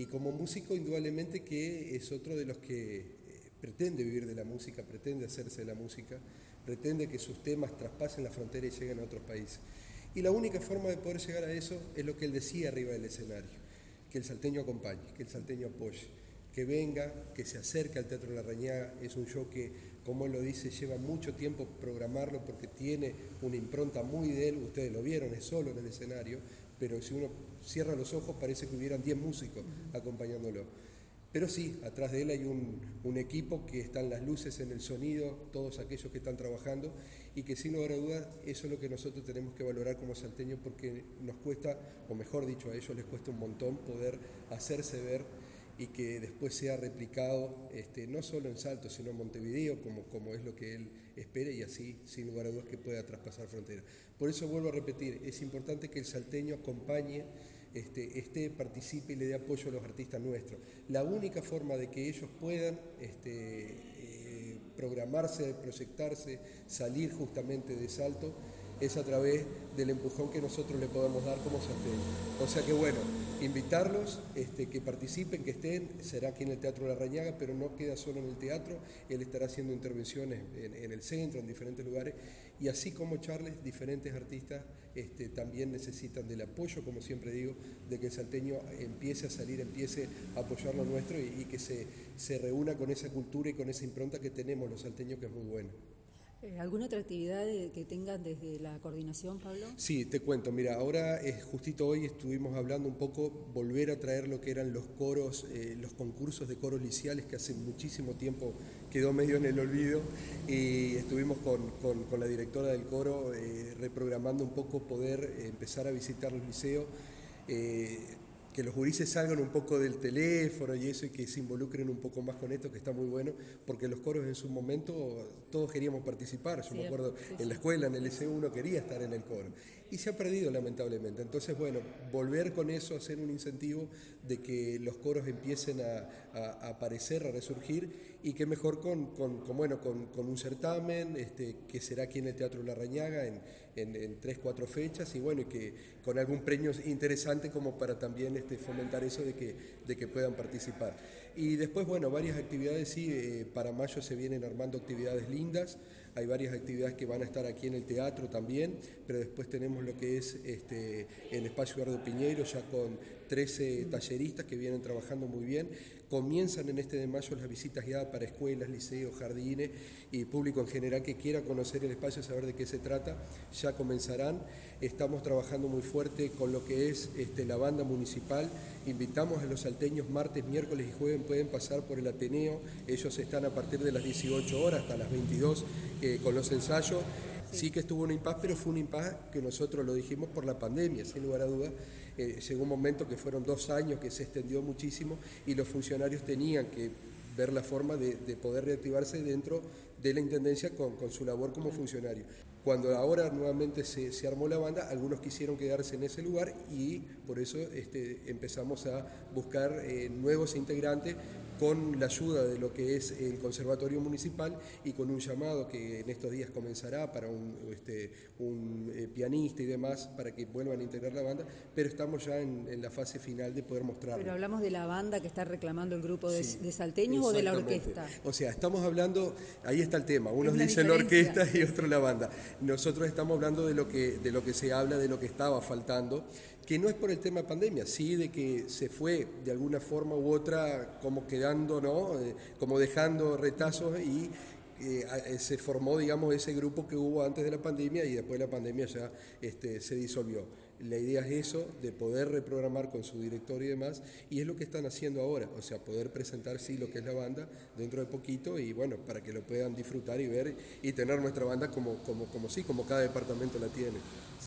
y como músico indudablemente que es otro de los que pretende vivir de la música, pretende hacerse de la música, pretende que sus temas traspasen la frontera y lleguen a otros países. Y la única forma de poder llegar a eso es lo que él decía arriba del escenario, que el salteño acompañe, que el salteño apoye, que venga, que se acerque al Teatro Larrañaga. Es un show que, como él lo dice, lleva mucho tiempo programarlo porque tiene una impronta muy de él. Ustedes lo vieron, es solo en el escenario, pero si uno cierra los ojos parece que hubieran 10 músicos acompañándolo. Pero sí, atrás de él hay un equipo que están las luces en el sonido, todos aquellos que están trabajando, y que sin lugar a dudas eso es lo que nosotros tenemos que valorar como salteños, porque nos cuesta, o mejor dicho, a ellos les cuesta un montón poder hacerse ver y que después sea replicado no solo en Salto, sino en Montevideo, como es lo que él espera, y así, sin lugar a dudas, que pueda traspasar fronteras. Por eso vuelvo a repetir, es importante que el salteño acompañe, participe y le dé apoyo a los artistas nuestros. La única forma de que ellos puedan programarse, proyectarse, salir justamente de Salto, es a través del empujón que nosotros le podamos dar como salteños. O sea que bueno, invitarlos, que participen, que estén, será aquí en el Teatro Larrañaga, pero no queda solo en el teatro, él estará haciendo intervenciones en el centro, en diferentes lugares, y así como Charles, diferentes artistas también necesitan del apoyo, como siempre digo, de que el salteño empiece a salir, empiece a apoyar lo nuestro y que se reúna con esa cultura y con esa impronta que tenemos los salteños, que es muy buena. ¿Alguna otra actividad que tengan desde la coordinación, Pablo? Sí, te cuento. Mira, ahora justito hoy estuvimos hablando un poco, volver a traer lo que eran los coros, los concursos de coros liceales, que hace muchísimo tiempo quedó medio en el olvido, y estuvimos con la directora del coro reprogramando un poco poder empezar a visitar los liceos, que los gurises salgan un poco del teléfono y eso, y que se involucren un poco más con esto, que está muy bueno, porque los coros en su momento todos queríamos participar. Yo me acuerdo en la escuela, en el liceo, uno quería estar en el coro y se ha perdido lamentablemente. Entonces bueno, volver con eso, hacer un incentivo de que los coros empiecen a aparecer, a resurgir, y que mejor con un certamen que será aquí en el Teatro Larrañaga en 3-4 fechas, y bueno, y que con algún premio interesante como para también fomentar eso de que puedan participar. Y después, bueno, varias actividades, sí, para mayo se vienen armando actividades lindas, hay varias actividades que van a estar aquí en el teatro también, pero después tenemos lo que es el espacio Eduardo Piñeiro, ya con 13 talleristas que vienen trabajando muy bien. Comienzan en este de mayo las visitas guiadas para escuelas, liceos, jardines y público en general que quiera conocer el espacio, saber de qué se trata, ya comenzarán. Estamos trabajando muy fuerte con lo que es la banda municipal. Invitamos a los salteños, martes, miércoles y jueves pueden pasar por el Ateneo. Ellos están a partir de las 18 horas hasta las 22 con los ensayos. Sí que estuvo un impas, pero fue un impas que nosotros lo dijimos por la pandemia, sin lugar a dudas. Llegó un momento que fueron 2 años que se extendió muchísimo y los funcionarios tenían que ver la forma de poder reactivarse dentro de la Intendencia con su labor como funcionario. Cuando ahora nuevamente se armó la banda, algunos quisieron quedarse en ese lugar y por eso empezamos a buscar nuevos integrantes con la ayuda de lo que es el Conservatorio Municipal y con un llamado que en estos días comenzará para un pianista y demás para que vuelvan a integrar la banda, pero estamos ya en la fase final de poder mostrarlo. Pero hablamos de la banda que está reclamando el grupo de salteños o de la orquesta. O sea, estamos hablando, ahí está el tema, unos dicen la orquesta y otros la banda. Nosotros estamos hablando de lo que se habla, de lo que estaba faltando, que no es por el tema de pandemia, sí de que se fue de alguna forma u otra como quedando, ¿no? Como dejando retazos y se formó, digamos, ese grupo que hubo antes de la pandemia y después de la pandemia ya se disolvió. La idea es eso, de poder reprogramar con su director y demás, y es lo que están haciendo ahora, o sea, poder presentar sí lo que es la banda dentro de poquito y bueno, para que lo puedan disfrutar y ver y tener nuestra banda como cada departamento la tiene.